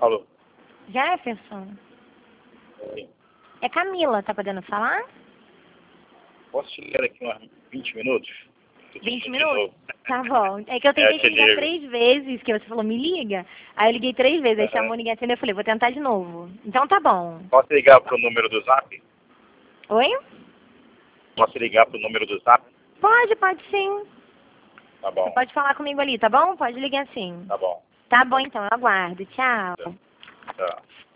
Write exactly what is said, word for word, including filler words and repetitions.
Alô? Jefferson? Oi. É Camila, tá podendo falar? Posso te ligar aqui uns vinte minutos? vinte minutos? Tá bom. É que eu tentei É, te te ligar ligo. três vezes, que você falou, me liga. Aí eu liguei três vezes, aí Uhum. chamou, ninguém atendeu, eu falei, vou tentar de novo. Então tá bom. Posso ligar pro número do Zap? Oi? Posso ligar pro número do Zap? Pode, pode sim. Tá Você bom, pode falar comigo ali, tá bom? Pode ligar sim. tá bom. Tá bom então, eu aguardo. Tchau. Tá.